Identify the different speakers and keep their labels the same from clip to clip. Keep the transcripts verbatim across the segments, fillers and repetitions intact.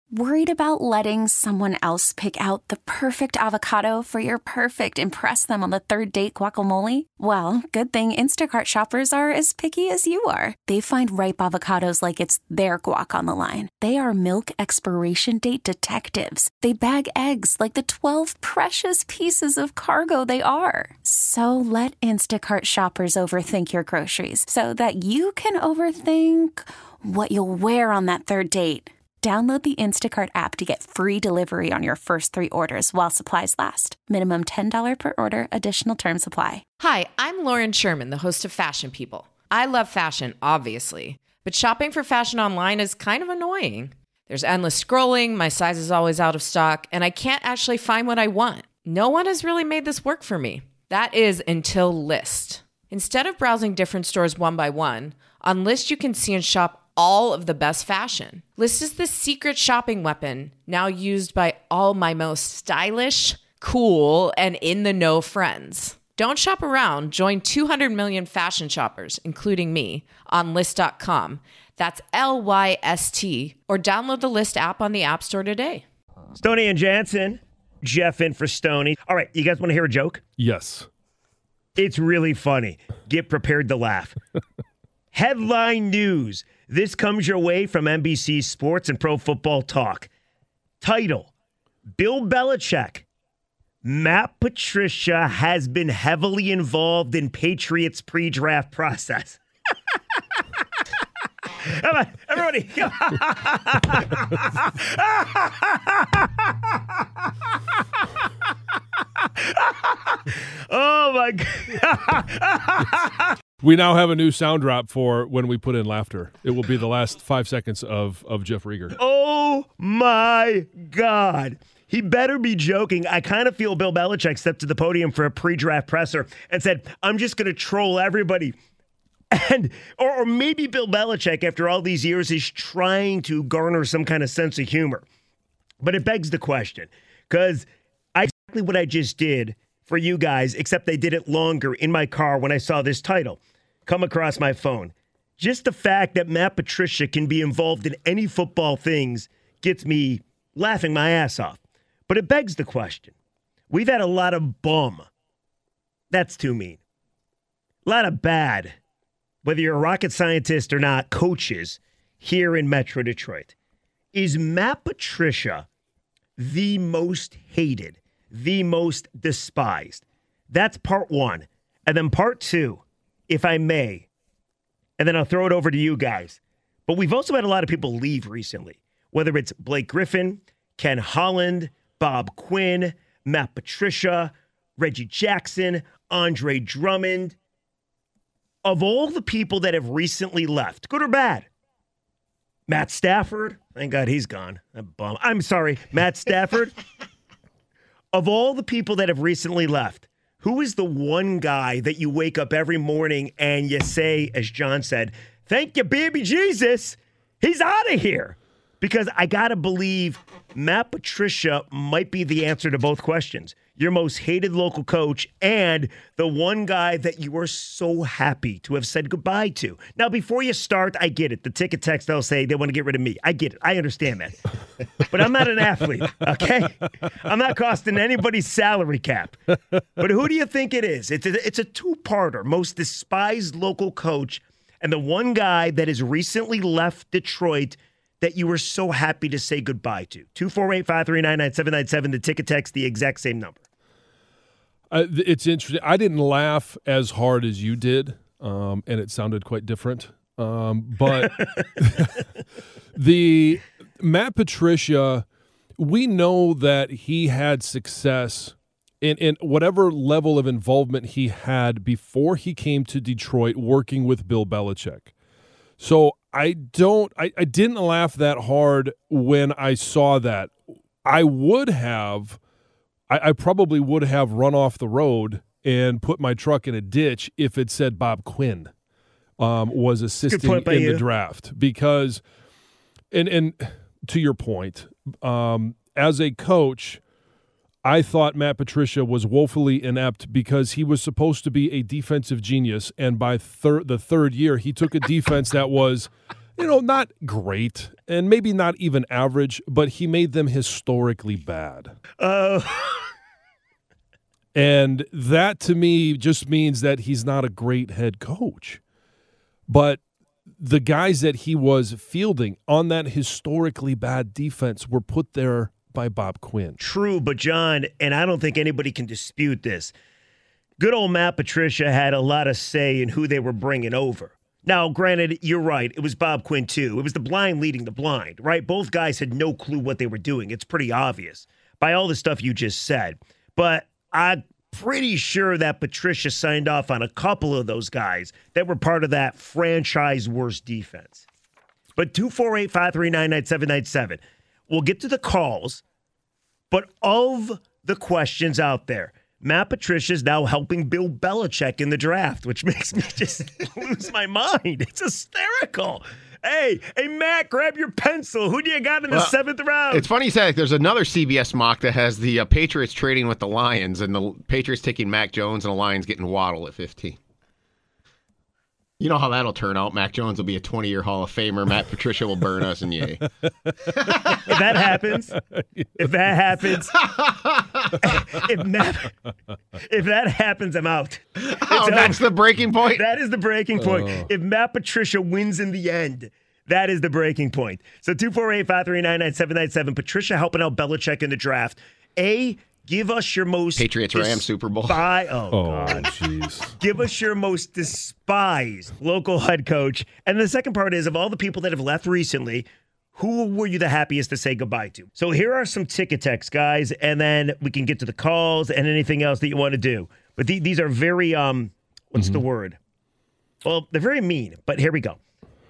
Speaker 1: Worried about letting someone else pick out the perfect avocado for your perfect impress them on the third date guacamole? Well, good thing Instacart shoppers are as picky as you are. They find ripe avocados like it's their guac on the line. They are milk expiration date detectives. They bag eggs like the twelve precious pieces of cargo they are. So let Instacart shoppers overthink your groceries so that you can overthink what you'll wear on that third date. Download the Instacart app to get free delivery on your first three orders while supplies last. Minimum ten dollars per order. Additional terms apply.
Speaker 2: Hi, I'm Lauren Sherman, the host of Fashion People. I love fashion, obviously, but shopping for fashion online is kind of annoying. There's endless scrolling, my size is always out of stock, and I can't actually find what I want. No one has really made this work for me. That is until Lyst. Instead of browsing different stores one by one, on Lyst you can see and shop all of the best fashion. Lyst is the secret shopping weapon now used by all my most stylish, cool, and in-the-know friends. Don't shop around. Join two hundred million fashion shoppers, including me, on Lyst dot com. That's L Y S T. Or download the Lyst app on the App Store today.
Speaker 3: Stoney and Jansen. Jeff in for Stoney. All right, you guys want to hear a joke?
Speaker 4: Yes.
Speaker 3: It's really funny. Get prepared to laugh. Headline news. This comes your way from N B C Sports and Pro Football Talk. Title, Bill Belichick. Matt Patricia has been heavily involved in Patriots pre-draft process. Come on, everybody. Oh, my God.
Speaker 4: We now have a new sound drop for when we put in laughter. It will be the last five seconds of, of Jeff Rieger.
Speaker 3: Oh, my God. He better be joking. I kind of feel Bill Belichick stepped to the podium for a pre-draft presser and said, I'm just going to troll everybody. And or, or maybe Bill Belichick, after all these years, is trying to garner some kind of sense of humor. But it begs the question, because I exactly what I just did for you guys, except I did it longer in my car when I saw this title come across my phone. Just the fact that Matt Patricia can be involved in any football things gets me laughing my ass off. But it begs the question. We've had a lot of bum. That's too mean. A lot of bad, whether you're a rocket scientist or not, coaches here in Metro Detroit. Is Matt Patricia the most hated, the most despised? That's part one. And then part two, if I may, and then I'll throw it over to you guys. But we've also had a lot of people leave recently, whether it's Blake Griffin, Ken Holland, Bob Quinn, Matt Patricia, Reggie Jackson, Andre Drummond. Of all the people that have recently left, good or bad, Matt Stafford, thank God he's gone. I'm bummed. I'm sorry, Matt Stafford. Of all the people that have recently left, who is the one guy that you wake up every morning and you say, as John said, thank you, baby Jesus, he's out of here? Because I got to believe Matt Patricia might be the answer to both questions. Your most hated local coach and the one guy that you are so happy to have said goodbye to. Now, before you start, I get it. The ticket text, they'll say they want to get rid of me. I get it. I understand that. But I'm not an athlete, okay? I'm not costing anybody's salary cap. But who do you think it is? It's a, it's a two-parter. Most despised local coach and the one guy that has recently left Detroit that you were so happy to say goodbye to. two four eight, five three nine, nine seven nine seven, the ticket text, the exact same number.
Speaker 4: Uh, it's interesting. I didn't laugh as hard as you did, um, and it sounded quite different. Um, but the Matt Patricia, we know that he had success in, in whatever level of involvement he had before he came to Detroit working with Bill Belichick. So I don't, I, I didn't laugh that hard when I saw that. I would have, I, I probably would have run off the road and put my truck in a ditch if it said Bob Quinn um, was assisting in
Speaker 3: you.
Speaker 4: the draft. Because, and and to your point, um, as a coach, I thought Matt Patricia was woefully inept because he was supposed to be a defensive genius, and by thir- the third year, he took a defense that was you know, not great and maybe not even average, but he made them historically bad.
Speaker 3: Oh.
Speaker 4: And that to me just means that he's not a great head coach. But the guys that he was fielding on that historically bad defense were put there by Bob Quinn.
Speaker 3: True, but John, and I don't think anybody can dispute this, good old Matt Patricia had a lot of say in who they were bringing over. Now, granted, you're right. It was Bob Quinn, too. It was the blind leading the blind, right? Both guys had no clue what they were doing. It's pretty obvious by all the stuff you just said. But I'm pretty sure that Patricia signed off on a couple of those guys that were part of that franchise worst defense. But two four eight, five three nine, nine seven nine seven. We'll get to the calls, but of the questions out there, Matt Patricia is now helping Bill Belichick in the draft, which makes me just lose my mind. It's hysterical. Hey, hey, Matt, grab your pencil. Who do you got in the well, seventh round?
Speaker 5: It's funny you say there's another C B S mock that has the uh, Patriots trading with the Lions and the Patriots taking Mac Jones and the Lions getting Waddle at fifteen. You know how that'll turn out. Mac Jones will be a twenty-year Hall of Famer. Matt Patricia will burn us, and yay.
Speaker 3: If that happens, if that happens, if, Matt, if that happens, I'm out.
Speaker 5: Oh, that's the breaking point?
Speaker 3: That is the breaking point. Oh. If Matt Patricia wins in the end, that is the breaking point. So two four eight, five three nine, nine seven nine seven. Patricia helping out Belichick in the draft. A, give us your most
Speaker 5: Patriots Rams Super Bowl.
Speaker 3: Despi- oh,
Speaker 4: oh,
Speaker 3: God.
Speaker 4: jeez.
Speaker 3: Give us your most despised local head coach. And the second part is, of all the people that have left recently, who were you the happiest to say goodbye to? So here are some ticket texts, guys, and then we can get to the calls and anything else that you want to do. But th- these are very, um, what's mm-hmm. the word? Well, they're very mean, but here we go.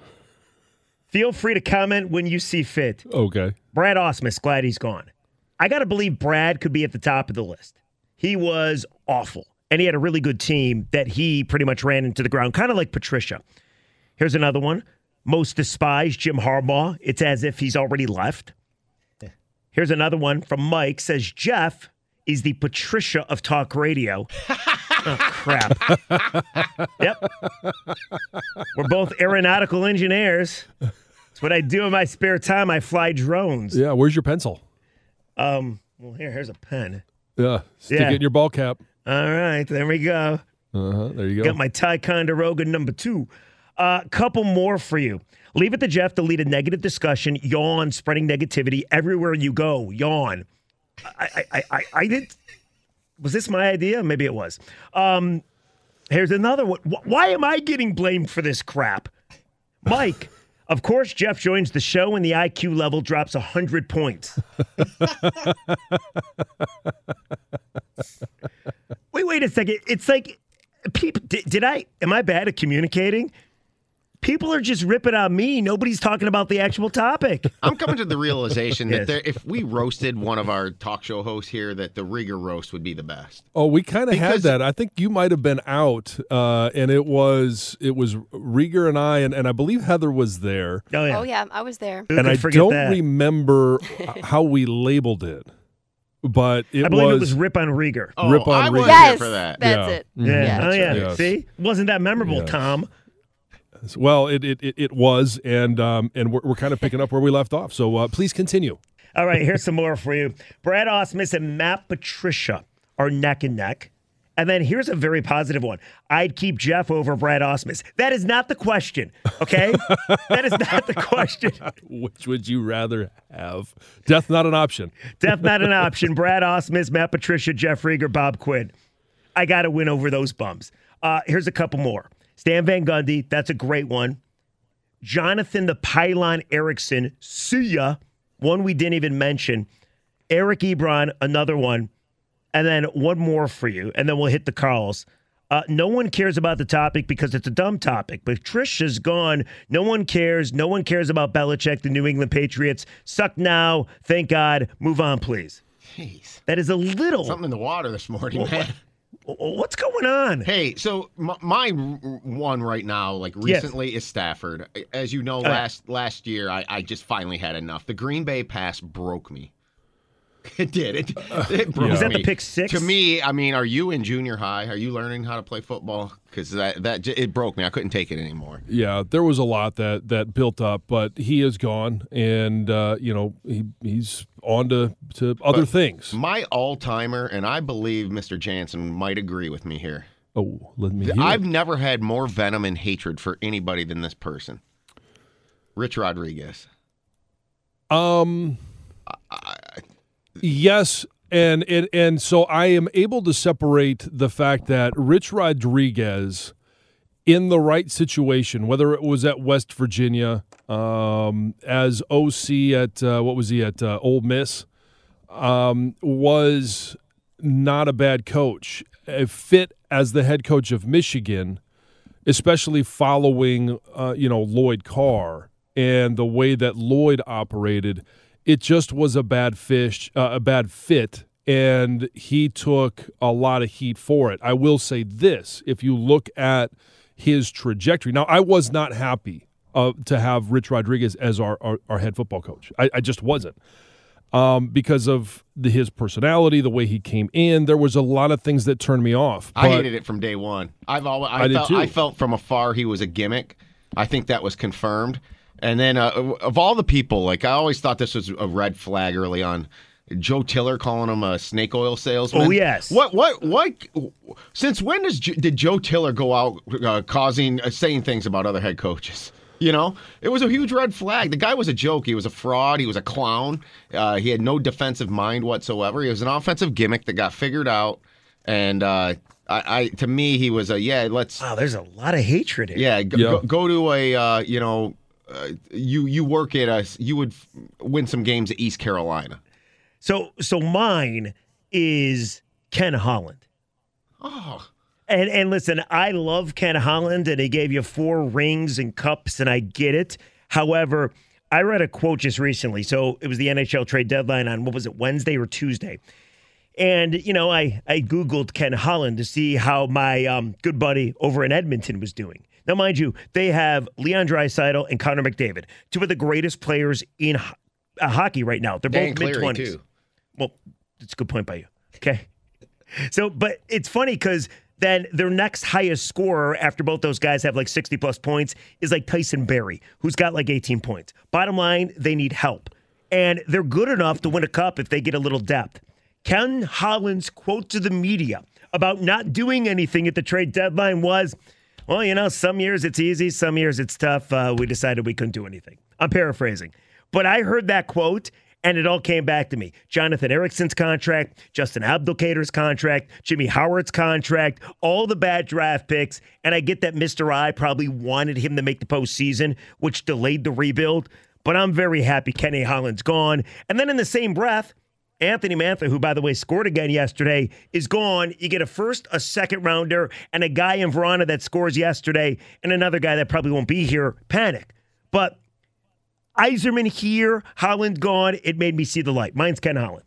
Speaker 3: Feel free to comment when you see fit.
Speaker 4: Okay.
Speaker 3: Brad Ausmus, glad he's gone. I got to believe Brad could be at the top of the list. He was awful, and he had a really good team that he pretty much ran into the ground, kind of like Patricia. Here's another one. Most despised, Jim Harbaugh. It's as if he's already left. Here's another one from Mike. Says, Jeff is the Patricia of talk radio. Oh, crap. Yep. We're both aeronautical engineers. It's what I do in my spare time. I fly drones.
Speaker 4: Yeah, where's your pencil?
Speaker 3: Um. Well, here, here's a pen.
Speaker 4: Yeah, stick
Speaker 3: yeah.
Speaker 4: it in your ball cap.
Speaker 3: All right, there we go.
Speaker 4: Uh-huh, there you go.
Speaker 3: Got my Ticonderoga number two. A uh, couple more for you. Leave it to Jeff to lead a negative discussion. Yawn, spreading negativity everywhere you go. Yawn. I, I, I, I, I didn't. Was this my idea? Maybe it was. Um. Here's another one. Why am I getting blamed for this crap? Mike. Of course, Jeff joins the show and the I Q level drops one hundred points. wait, wait a second. It's like, people, did, did I, am I bad at communicating? People are just ripping on me. Nobody's talking about the actual topic.
Speaker 5: I'm coming to the realization
Speaker 3: yes.
Speaker 5: that there, if we roasted one of our talk show hosts here, that the Rieger roast would be the best.
Speaker 4: Oh, we kind of had that. I think you might have been out, uh, and it was it was Rieger and I, and, and I believe Heather was there.
Speaker 3: Oh, yeah.
Speaker 6: Oh, yeah, I was there.
Speaker 3: Who
Speaker 4: and I don't
Speaker 3: that?
Speaker 4: remember how we labeled it, but it
Speaker 3: I believe
Speaker 4: was,
Speaker 3: it was Rip on Rieger.
Speaker 5: Oh,
Speaker 4: Rip on
Speaker 5: I was
Speaker 4: Rieger.
Speaker 6: Yes,
Speaker 5: there for that.
Speaker 6: that's
Speaker 4: Yeah.
Speaker 6: it.
Speaker 3: Yeah.
Speaker 6: Yeah.
Speaker 3: Oh, yeah.
Speaker 4: Yes.
Speaker 3: See? Wasn't that memorable,
Speaker 4: Yes.
Speaker 3: Tom?
Speaker 4: Well, it it, it, it was, and um, and we're, we're kind of picking up where we left off. So uh, please continue.
Speaker 3: All right, here's some more for you. Brad Ausmus and Matt Patricia are neck and neck. And then here's a very positive one. I'd keep Jeff over Brad Ausmus. That is not the question, okay? That is not the question.
Speaker 4: Which would you rather have? Death not an option.
Speaker 3: Death not an option. Brad Ausmus, Matt Patricia, Jeff Rieger, Bob Quinn. I got to win over those bums. Uh, here's a couple more. Stan Van Gundy, that's a great one. Jonathan the Pylon Erickson, see ya. One we didn't even mention. Eric Ebron, another one. And then one more for you, and then we'll hit the calls. Uh, no one cares about the topic because it's a dumb topic. But Patricia's gone. No one cares. No one cares about Belichick, the New England Patriots. Suck now. Thank God. Move on, please.
Speaker 5: Jeez.
Speaker 3: That is a little...
Speaker 5: Something in the water this morning,
Speaker 3: Well,
Speaker 5: man.
Speaker 3: What's going on?
Speaker 5: Hey, so my, my one right now, like recently, yes. is Stafford. As you know,
Speaker 3: Uh,
Speaker 5: last last year, I, I just finally had enough. The Green Bay pass broke me. It did. It, it broke
Speaker 4: Yeah.
Speaker 3: Was that
Speaker 5: me.
Speaker 3: the pick six?
Speaker 5: To me, I mean, are you in junior high? Are you learning how to play football? Because that that j- it broke me. I couldn't take it anymore.
Speaker 4: Yeah, there was a lot that, that built up, but he is gone, and uh, you know he he's on to, to other
Speaker 5: But
Speaker 4: things.
Speaker 5: My all-timer, and I believe Mister Jansen might agree with me here.
Speaker 4: Oh, let me hear.
Speaker 5: I've
Speaker 4: it.
Speaker 5: never had more venom and hatred for anybody than this person, Rich Rodriguez.
Speaker 4: Um, yes, and, and and so I am able to separate the fact that Rich Rodriguez, in the right situation, whether it was at West Virginia, um, as O C at uh, what was he at uh, Ole Miss, um, was not a bad coach. A fit as the head coach of Michigan, especially following uh, you know Lloyd Carr and the way that Lloyd operated. It just was a bad fish, uh, a bad fit, and he took a lot of heat for it. I will say this: if you look at his trajectory, now I was not happy uh, to have Rich Rodriguez as our our, our head football coach. I, I just wasn't um, because of the, his personality, the way he came in. There was a lot of things that turned me off.
Speaker 5: I
Speaker 4: but-
Speaker 5: hated it from day one. I've always I,
Speaker 4: I did
Speaker 5: felt
Speaker 4: too.
Speaker 5: I felt from afar he was a gimmick. I think that was confirmed. And then uh, of all the people, like I always thought this was a red flag early on. Joe Tiller calling him a snake oil salesman.
Speaker 3: Oh, yes.
Speaker 5: What? What? What? Since when does did Joe Tiller go out uh, causing uh, saying things about other head coaches? You know, it was a huge red flag. The guy was a joke. He was a fraud. He was a clown. Uh, he had no defensive mind whatsoever. He was an offensive gimmick that got figured out. And uh, I, I, to me, he was a yeah. Let's
Speaker 3: Wow, there's a lot of hatred here.
Speaker 5: yeah. Go,
Speaker 4: Yeah.
Speaker 5: go, go to a uh, you know. Uh, you you work at us. You would f- win some games at East Carolina.
Speaker 3: So so mine is Ken Holland.
Speaker 5: Oh,
Speaker 3: And and listen, I love Ken Holland, and he gave you four rings and cups, and I get it. However, I read a quote just recently. So it was the N H L trade deadline on, what was it, Wednesday or Tuesday? And, you know, I, I Googled Ken Holland to see how my um, good buddy over in Edmonton was doing. Now, mind you, they have Leon Draisaitl and Connor McDavid, two of the greatest players in ho- uh, hockey right now. They're
Speaker 5: Dan
Speaker 3: both
Speaker 5: Cleary,
Speaker 3: mid-twenties.
Speaker 5: too.
Speaker 3: Well, that's a good point by you. Okay. So, but it's funny because then their next highest scorer after both those guys have like sixty plus points is like Tyson Barrie, who's got like eighteen points. Bottom line, they need help. And they're good enough to win a cup if they get a little depth. Ken Holland's quote to the media about not doing anything at the trade deadline was, well, you know, some years it's easy, some years it's tough. Uh, we decided we couldn't do anything. I'm paraphrasing. But I heard that quote, and it all came back to me. Jonathan Erickson's contract, Justin Abdelkader's contract, Jimmy Howard's contract, all the bad draft picks. And I get that Mister I probably wanted him to make the postseason, which delayed the rebuild. But I'm very happy Kenny Holland's gone. And then in the same breath, Anthony Mantha, who, by the way, scored again yesterday, is gone. You get a first, a second rounder, and a guy in Verona that scores yesterday, and another guy that probably won't be here. Panic. But Yzerman here, Holland gone. It made me see the light. Mine's Ken Holland.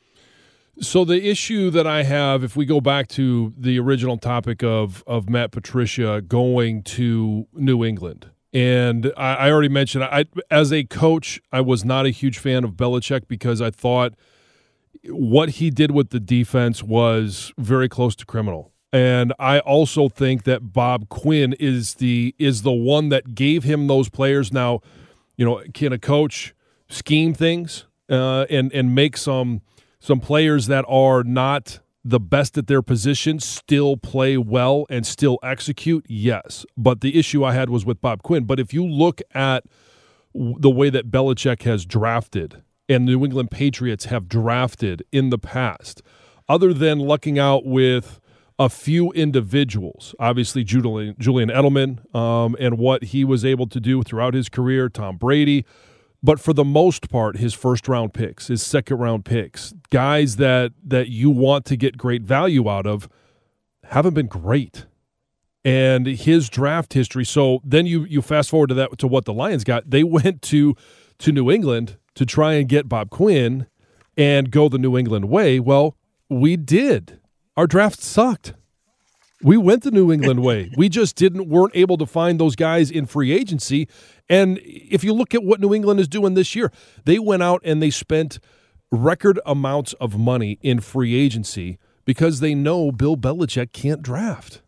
Speaker 4: So the issue that I have, if we go back to the original topic of of Matt Patricia going to New England, and I, I already mentioned, I as a coach, I was not a huge fan of Belichick because I thought what he did with the defense was very close to criminal. And I also think that Bob Quinn is the is the one that gave him those players. Now, you know, can a coach scheme things uh, and and make some some players that are not the best at their position still play well and still execute? Yes. But the issue I had was with Bob Quinn. But if you look at the way that Belichick has drafted and the New England Patriots have drafted in the past, other than lucking out with a few individuals, obviously Julian, Julian Edelman um, and what he was able to do throughout his career, Tom Brady, but for the most part, his first-round picks, his second-round picks, guys that that you want to get great value out of, haven't been great. And his draft history, so then you you fast forward to that to what the Lions got. They went to to New England to try and get Bob Quinn and go the New England way. Well, we did. Our draft sucked. We went the New England way. We just didn't weren't able to find those guys in free agency. And if you look at what New England is doing this year, they went out and they spent record amounts of money in free agency because they know Bill Belichick can't draft.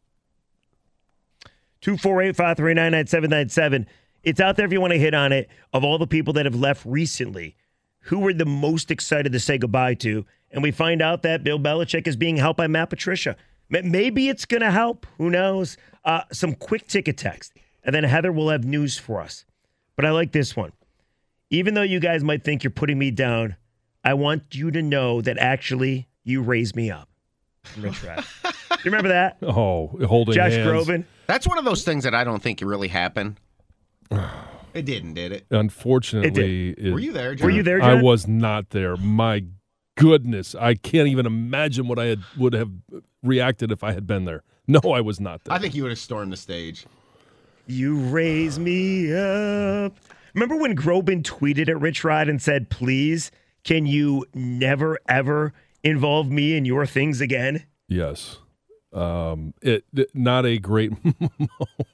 Speaker 3: two four eight, five three nine, nine seven nine seven. It's out there if you want to hit on it. Of all the people that have left recently, who were the most excited to say goodbye to? And we find out that Bill Belichick is being helped by Matt Patricia. Maybe it's going to help. Who knows? Uh, some quick ticket text. And then Heather will have news for us. But I like this one. Even though you guys might think you're putting me down, I want you to know that actually you raised me up. Rich Rat. Do you remember that?
Speaker 4: Oh, holding
Speaker 3: Josh
Speaker 4: hands.
Speaker 3: Groban.
Speaker 5: That's one of those things that I don't think really happened. It didn't, did it?
Speaker 4: Unfortunately.
Speaker 3: It
Speaker 4: it,
Speaker 5: Were you there, John?
Speaker 3: Were you there, John?
Speaker 4: I was not there. My goodness. I can't even imagine what I had, would have reacted if I had been there. No, I was not there.
Speaker 5: I think you would have stormed the stage.
Speaker 3: You raise me up. Remember when Groban tweeted at Rich Rod and said, please, can you never, ever involve me in your things again?
Speaker 4: Yes. Um, it, it not a great moment.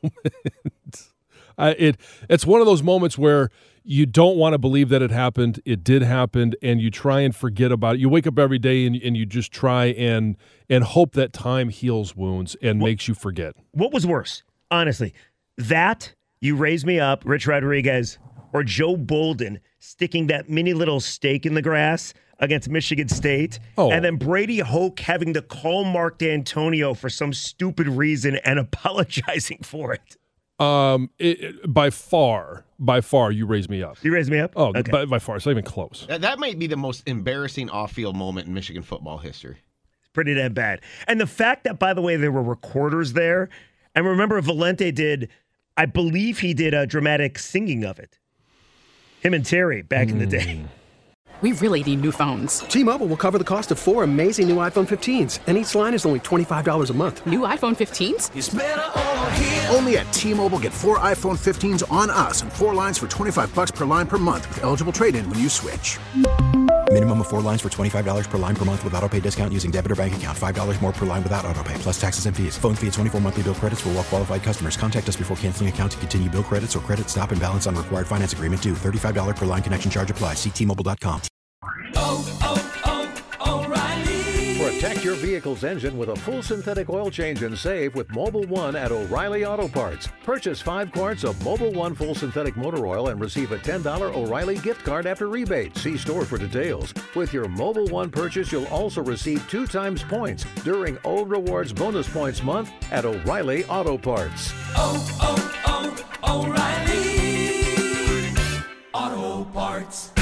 Speaker 4: I, it it's one of those moments where you don't want to believe that it happened. It did happen, and you try and forget about it. You wake up every day and, and you just try and and hope that time heals wounds and what, makes you forget.
Speaker 3: What was worse, honestly? That, you raise me up, Rich Rodriguez, or Joe Bolden sticking that mini little stake in the grass against Michigan State,
Speaker 4: oh.
Speaker 3: and then Brady Hoke having to call Mark D'Antonio for some stupid reason and apologizing for it.
Speaker 4: Um, it, it, by far, by far, you raise me up.
Speaker 3: You raise me up?
Speaker 4: Oh,
Speaker 3: okay.
Speaker 4: by, by far. It's not even close.
Speaker 5: That, that might be the most embarrassing off-field moment in Michigan football history.
Speaker 3: It's pretty damn bad. And the fact that, by the way, there were recorders there, and remember Valente did, I believe he did a dramatic singing of it. Him and Terry back mm. in the day.
Speaker 6: We really need new phones.
Speaker 7: T-Mobile will cover the cost of four amazing new iPhone fifteens, and each line is only twenty-five dollars a month.
Speaker 6: New iPhone fifteens?
Speaker 8: It's better over here. Only at T-Mobile, get four iPhone fifteens on us and four lines for twenty-five dollars per line per month with eligible trade-in when you switch.
Speaker 9: Minimum of four lines for twenty-five dollars per line per month with autopay discount using debit or bank account. five dollars more per line without autopay, plus taxes and fees. Phone fee at twenty-four monthly bill credits for well-qualified customers. Contact us before canceling account to continue bill credits or credit stop and balance on required finance agreement due. thirty-five dollars per line connection charge applies. See T Mobile dot com.
Speaker 10: Oh, oh, oh, O'Reilly. Protect your vehicle's engine with a full synthetic oil change and save with Mobil one at O'Reilly Auto Parts. Purchase five quarts of Mobil one full synthetic motor oil and receive a ten dollars O'Reilly gift card after rebate. See store for details. With your Mobil one purchase, you'll also receive two times points during O Rewards Bonus Points Month at O'Reilly Auto Parts.
Speaker 11: Oh, oh, oh, O'Reilly Auto Parts.